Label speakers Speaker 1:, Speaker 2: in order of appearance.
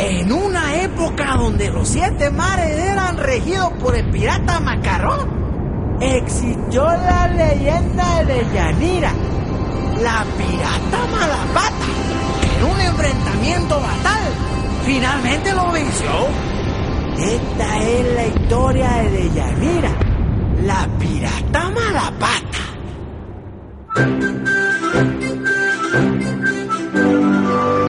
Speaker 1: En una época donde los 7 mares eran regidos por el pirata Macarrón, existió la leyenda de Yanira, la pirata Malapata, que en un enfrentamiento fatal finalmente lo venció. Esta es la historia de Deyanira, la